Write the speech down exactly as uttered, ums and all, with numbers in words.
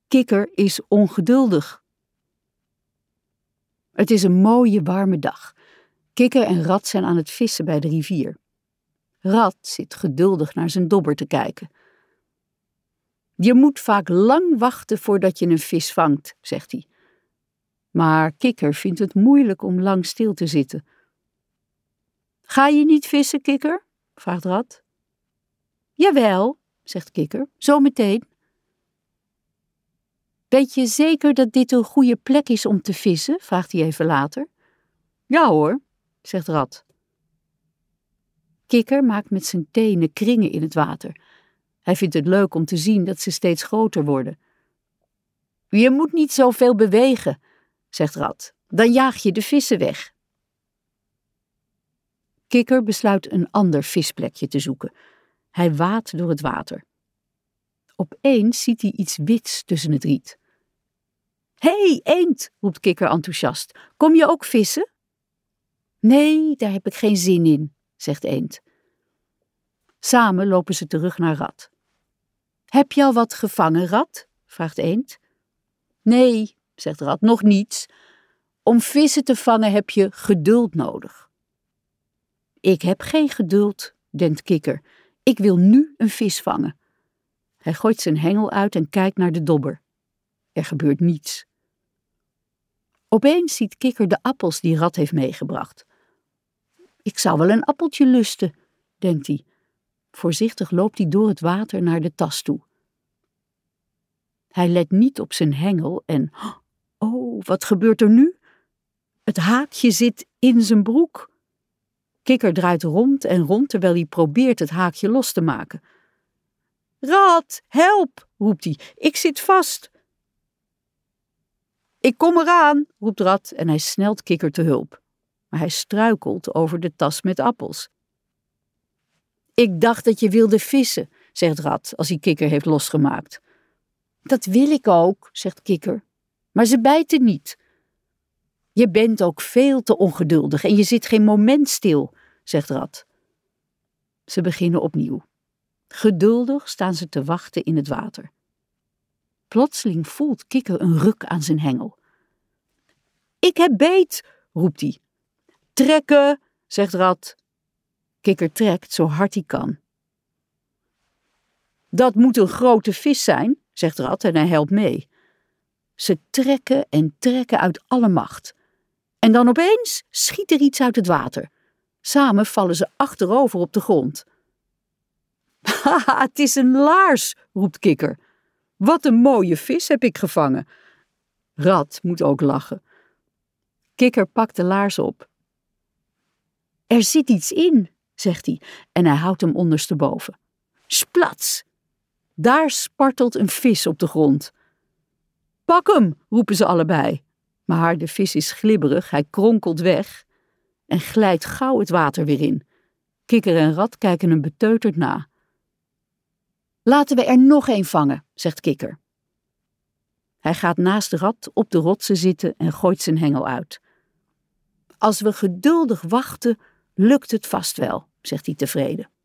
Kikker is ongeduldig. Het is een mooie, warme dag. Kikker en Rat zijn aan het vissen bij de rivier. Rat zit geduldig naar zijn dobber te kijken. Je moet vaak lang wachten voordat je een vis vangt, zegt hij. Maar Kikker vindt het moeilijk om lang stil te zitten. Ga je niet vissen, Kikker? Vraagt Rat. Jawel, zegt Kikker, zo meteen. Weet je zeker dat dit een goede plek is om te vissen? Vraagt hij even later. Ja hoor, zegt Rat. Kikker maakt met zijn tenen kringen in het water. Hij vindt het leuk om te zien dat ze steeds groter worden. Je moet niet zoveel bewegen, zegt Rat. Dan jaag je de vissen weg. Kikker besluit een ander visplekje te zoeken. Hij waadt door het water. Opeens ziet hij iets wits tussen het riet. Hé, hey, eend, roept Kikker enthousiast. Kom je ook vissen? Nee, daar heb ik geen zin in, zegt Eend. Samen lopen ze terug naar Rat. Heb je al wat gevangen, Rat? Vraagt Eend. Nee, zegt Rat, nog niets. Om vissen te vangen heb je geduld nodig. Ik heb geen geduld, denkt Kikker. Ik wil nu een vis vangen. Hij gooit zijn hengel uit en kijkt naar de dobber. Er gebeurt niets. Opeens ziet Kikker de appels die Rat heeft meegebracht. Ik zou wel een appeltje lusten, denkt hij. Voorzichtig loopt hij door het water naar de tas toe. Hij let niet op zijn hengel en... Oh, wat gebeurt er nu? Het haakje zit in zijn broek. Kikker draait rond en rond terwijl hij probeert het haakje los te maken. Rat, help, roept hij. Ik zit vast. Ik kom eraan, roept Rat en hij snelt Kikker te hulp. Maar hij struikelt over de tas met appels. Ik dacht dat je wilde vissen, zegt Rat als hij Kikker heeft losgemaakt. Dat wil ik ook, zegt Kikker, maar ze bijten niet. Je bent ook veel te ongeduldig en je zit geen moment stil, zegt Rat. Ze beginnen opnieuw. Geduldig staan ze te wachten in het water. Plotseling voelt Kikker een ruk aan zijn hengel. Ik heb beet, roept hij. Trekken, zegt Rat. Kikker trekt zo hard hij kan. Dat moet een grote vis zijn, zegt Rat en hij helpt mee. Ze trekken en trekken uit alle macht. En dan opeens schiet er iets uit het water. Samen vallen ze achterover op de grond. Haha, het is een laars, roept Kikker. Wat een mooie vis heb ik gevangen. Rat moet ook lachen. Kikker pakt de laars op. Er zit iets in, zegt hij en hij houdt hem ondersteboven. Splats! Daar spartelt een vis op de grond. Pak hem, roepen ze allebei. Maar de vis is glibberig, hij kronkelt weg en glijdt gauw het water weer in. Kikker en Rat kijken hem beteuterd na. Laten we er nog een vangen, zegt Kikker. Hij gaat naast Rat op de rotsen zitten en gooit zijn hengel uit. Als we geduldig wachten, lukt het vast wel, zegt hij tevreden.